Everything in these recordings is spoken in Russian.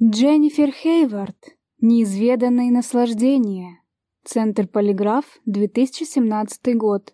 Дженнифер Хейвард. Неизведанные наслаждения. Центр Полиграф, 2017 год.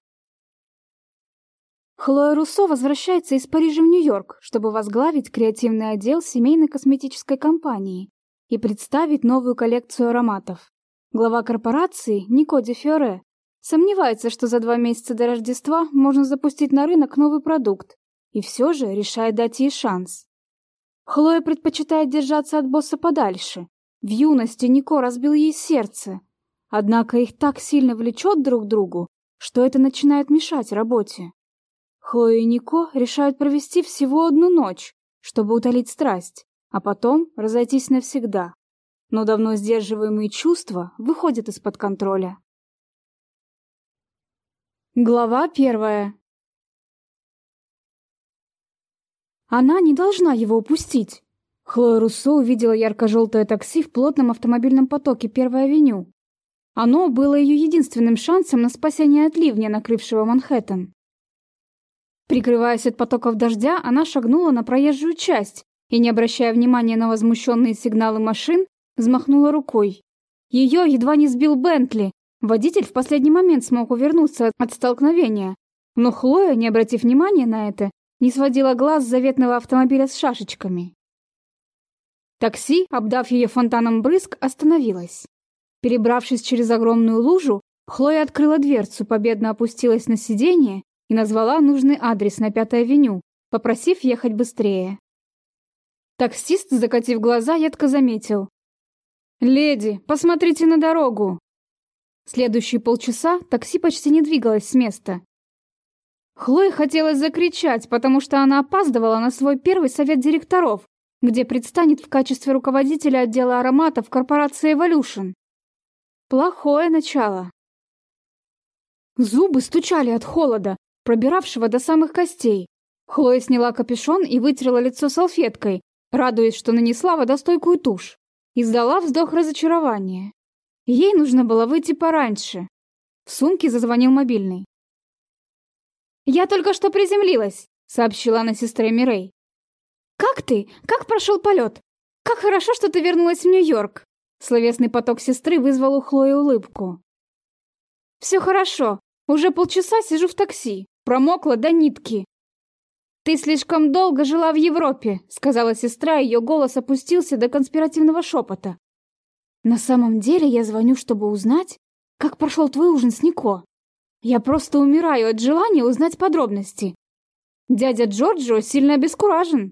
Хлоя Руссо возвращается из Парижа в Нью-Йорк, чтобы возглавить креативный отдел семейной косметической компании и представить новую коллекцию ароматов. Глава корпорации, Нико де Фиоре, сомневается, что за 2 месяца до Рождества можно запустить на рынок новый продукт, и все же решает дать ей шанс. Хлоя предпочитает держаться от босса подальше. В юности Нико разбил ей сердце. Однако их так сильно влечет друг к другу, что это начинает мешать работе. Хлоя и Нико решают провести всего 1 ночь, чтобы утолить страсть, а потом разойтись навсегда. Но давно сдерживаемые чувства выходят из-под контроля. Глава 1. Она не должна его упустить. Хлоя Руссо увидела ярко-желтое такси в плотном автомобильном потоке Первой авеню. Оно было ее единственным шансом на спасение от ливня, накрывшего Манхэттен. Прикрываясь от потоков дождя, она шагнула на проезжую часть и, не обращая внимания на возмущенные сигналы машин, взмахнула рукой. Ее едва не сбил Бентли. Водитель в последний момент смог увернуться от столкновения. Но Хлоя, не обратив внимания на это, не сводила глаз с заветного автомобиля с шашечками. Такси, обдав ее фонтаном брызг, остановилось. Перебравшись через огромную лужу, Хлоя открыла дверцу, победно опустилась на сиденье и назвала нужный адрес на 5-й авеню, попросив ехать быстрее. Таксист, закатив глаза, едко заметил: «Леди, посмотрите на дорогу!» Следующие полчаса такси почти не двигалось с места. Хлое хотелось закричать, потому что она опаздывала на свой первый совет директоров, где предстанет в качестве руководителя отдела ароматов корпорации Evolution. Плохое начало. Зубы стучали от холода, пробиравшего до самых костей. Хлоя сняла капюшон и вытерла лицо салфеткой, радуясь, что нанесла водостойкую тушь. Издала вздох разочарования. Ей нужно было выйти пораньше. В сумке зазвонил мобильный. «Я только что приземлилась», — сообщила она сестре Мирей. «Как ты? Как прошел полет? Как хорошо, что ты вернулась в Нью-Йорк!» Словесный поток сестры вызвал у Хлои улыбку. «Все хорошо. Уже полчаса сижу в такси. Промокла до нитки». «Ты слишком долго жила в Европе», — сказала сестра, и ее голос опустился до конспиративного шепота. «На самом деле я звоню, чтобы узнать, как прошел твой ужин с Нико. Я просто умираю от желания узнать подробности. Дядя Джорджио сильно обескуражен».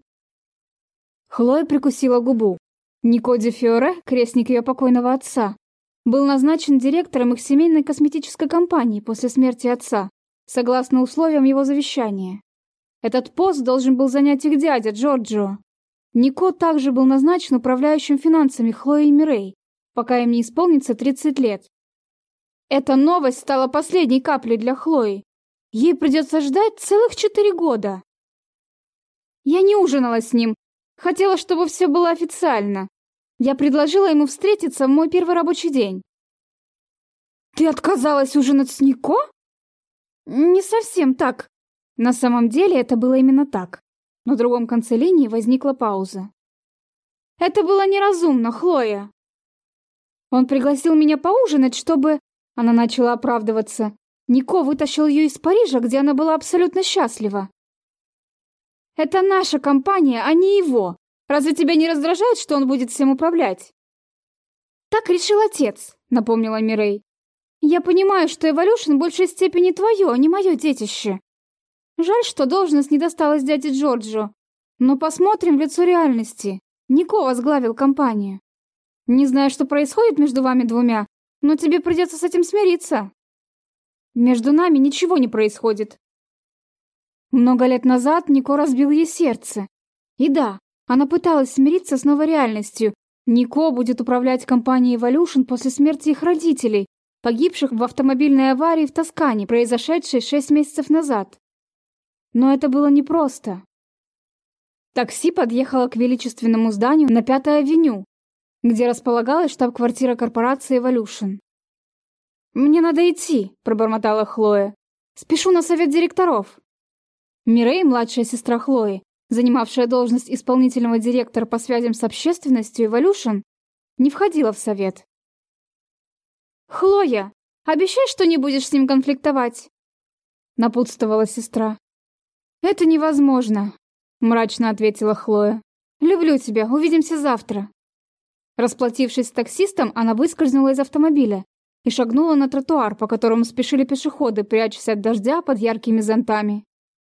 Хлоя прикусила губу. Нико де Фиоре, крестник ее покойного отца, был назначен директором их семейной косметической компании после смерти отца, согласно условиям его завещания. Этот пост должен был занять их дядя Джорджио. Нико также был назначен управляющим финансами Хлои и Мирей, пока им не исполнится 30 лет. Эта новость стала последней каплей для Хлои. Ей придется ждать целых 4 года. Я не ужинала с ним. Хотела, чтобы все было официально. Я предложила ему встретиться в мой первый рабочий день. «Ты отказалась ужинать с Нико?» «Не совсем так. На самом деле это было именно так». На другом конце линии возникла пауза. «Это было неразумно, Хлоя. Он пригласил меня поужинать, чтобы...» Она начала оправдываться. Нико вытащил ее из Парижа, где она была абсолютно счастлива. «Это наша компания, а не его. Разве тебя не раздражает, что он будет всем управлять?» «Так решил отец», — напомнила Мирей. «Я понимаю, что Evolution в большей степени твое, а не мое детище. Жаль, что должность не досталась дяде Джорджу. Но посмотрим в лицо реальности. Нико возглавил компанию. Не знаю, что происходит между вами двумя, но тебе придется с этим смириться. Между нами ничего не происходит». Много лет назад Нико разбил ей сердце. И да, она пыталась смириться с новой реальностью. Нико будет управлять компанией Evolution после смерти их родителей, погибших в автомобильной аварии в Тоскане, произошедшей 6 месяцев назад. Но это было непросто. Такси подъехало к величественному зданию на 5-й авеню, где располагалась штаб-квартира корпорации Evolution. «Мне надо идти», — пробормотала Хлоя. «Спешу на совет директоров». Мирей, младшая сестра Хлои, занимавшая должность исполнительного директора по связям с общественностью Evolution, не входила в совет. «Хлоя, обещай, что не будешь с ним конфликтовать», — напутствовала сестра. «Это невозможно», — мрачно ответила Хлоя. «Люблю тебя, увидимся завтра». Расплатившись с таксистом, она выскользнула из автомобиля и шагнула на тротуар, по которому спешили пешеходы, прячась от дождя под яркими зонтами.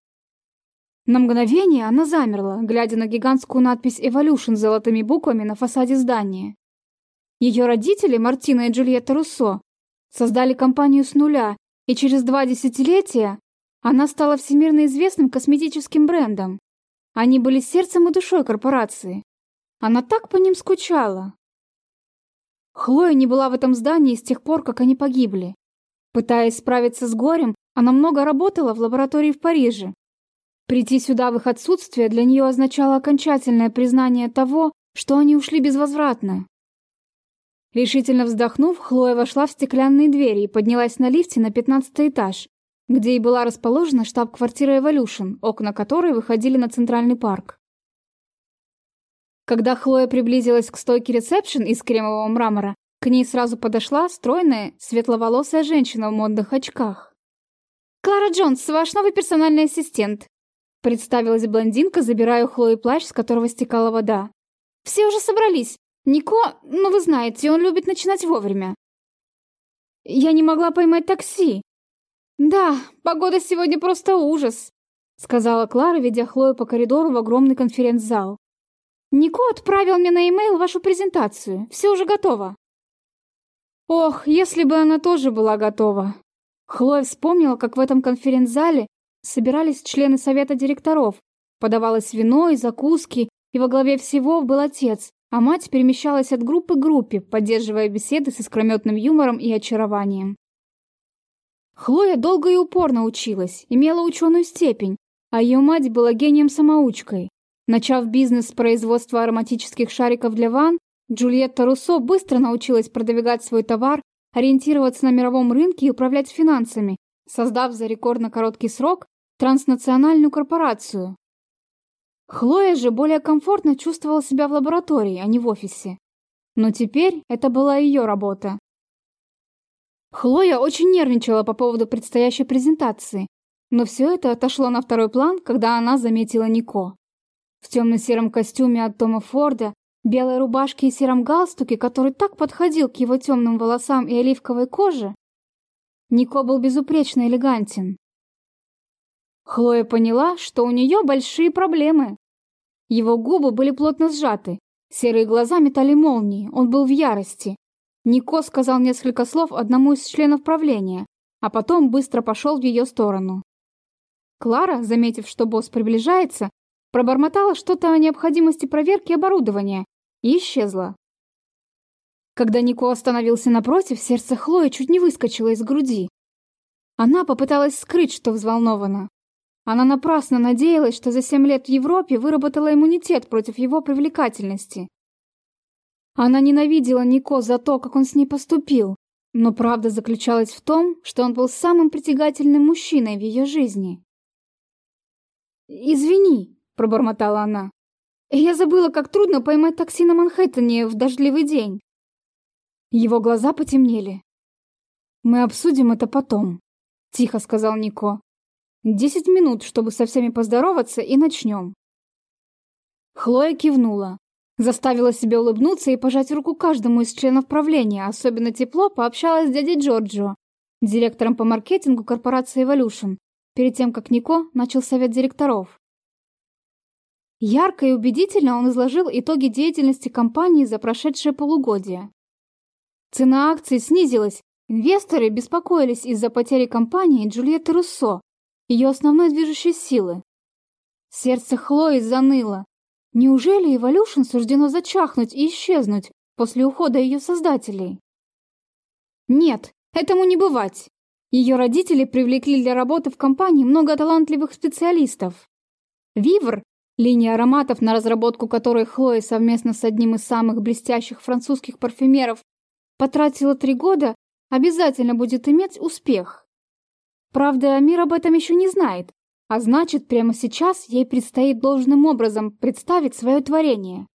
На мгновение она замерла, глядя на гигантскую надпись «Evolution» золотыми буквами на фасаде здания. Ее родители, Мартина и Джульетта Руссо, создали компанию с нуля, и через 2 десятилетия она стала всемирно известным косметическим брендом. Они были сердцем и душой корпорации. Она так по ним скучала. Хлоя не была в этом здании с тех пор, как они погибли. Пытаясь справиться с горем, она много работала в лаборатории в Париже. Прийти сюда в их отсутствие для нее означало окончательное признание того, что они ушли безвозвратно. Решительно вздохнув, Хлоя вошла в стеклянные двери и поднялась на лифте на 15-й этаж, где и была расположена штаб-квартира Evolution, окна которой выходили на Центральный парк. Когда Хлоя приблизилась к стойке ресепшн из кремового мрамора, к ней сразу подошла стройная, светловолосая женщина в модных очках. «Клара Джонс, ваш новый персональный ассистент», — представилась блондинка, забирая у Хлои плащ, с которого стекала вода. «Все уже собрались. Нико, ну вы знаете, он любит начинать вовремя». «Я не могла поймать такси». «Да, погода сегодня просто ужас», — сказала Клара, ведя Хлою по коридору в огромный конференц-зал. «Нико отправил мне на e-mail вашу презентацию. Все уже готово». Ох, если бы она тоже была готова. Хлоя вспомнила, как в этом конференц-зале собирались члены совета директоров, подавалось вино и закуски, и во главе всего был отец, а мать перемещалась от группы к группе, поддерживая беседы с искрометным юмором и очарованием. Хлоя долго и упорно училась, имела ученую степень, а ее мать была гением-самоучкой. Начав бизнес с производства ароматических шариков для ванн, Джульетта Руссо быстро научилась продвигать свой товар, ориентироваться на мировом рынке и управлять финансами, создав за рекордно короткий срок транснациональную корпорацию. Хлоя же более комфортно чувствовала себя в лаборатории, а не в офисе. Но теперь это была ее работа. Хлоя очень нервничала по поводу предстоящей презентации, но все это отошло на второй план, когда она заметила Нико. В темно-сером костюме от Тома Форда, белой рубашке и сером галстуке, который так подходил к его темным волосам и оливковой коже, Нико был безупречно элегантен. Хлоя поняла, что у нее большие проблемы. Его губы были плотно сжаты, серые глаза метали молнии, он был в ярости. Нико сказал несколько слов одному из членов правления, а потом быстро пошел в ее сторону. Клара, заметив, что босс приближается, пробормотала что-то о необходимости проверки оборудования и исчезла. Когда Нико остановился напротив, сердце Хлои чуть не выскочило из груди. Она попыталась скрыть, что взволнована. Она напрасно надеялась, что за 7 лет в Европе выработала иммунитет против его привлекательности. Она ненавидела Нико за то, как он с ней поступил, но правда заключалась в том, что он был самым притягательным мужчиной в ее жизни. «Извини», — пробормотала она. «Я забыла, как трудно поймать такси на Манхэттене в дождливый день». Его глаза потемнели. «Мы обсудим это потом», — тихо сказал Нико. 10 минут, чтобы со всеми поздороваться, и начнем». Хлоя кивнула, заставила себя улыбнуться и пожать руку каждому из членов правления, особенно тепло пообщалась с дядей Джорджио, директором по маркетингу корпорации Evolution, перед тем, как Нико начал совет директоров. Ярко и убедительно он изложил итоги деятельности компании за прошедшее полугодие. Цена акций снизилась, инвесторы беспокоились из-за потери компании Джульетты Руссо, ее основной движущей силы. Сердце Хлои заныло. Неужели Evolution суждено зачахнуть и исчезнуть после ухода ее создателей? Нет, этому не бывать. Ее родители привлекли для работы в компании много талантливых специалистов. Вивр, линия ароматов, на разработку которой Хлоя совместно с одним из самых блестящих французских парфюмеров потратила 3 года, обязательно будет иметь успех. Правда, мир об этом еще не знает, А значит, прямо сейчас ей предстоит должным образом представить свое творение.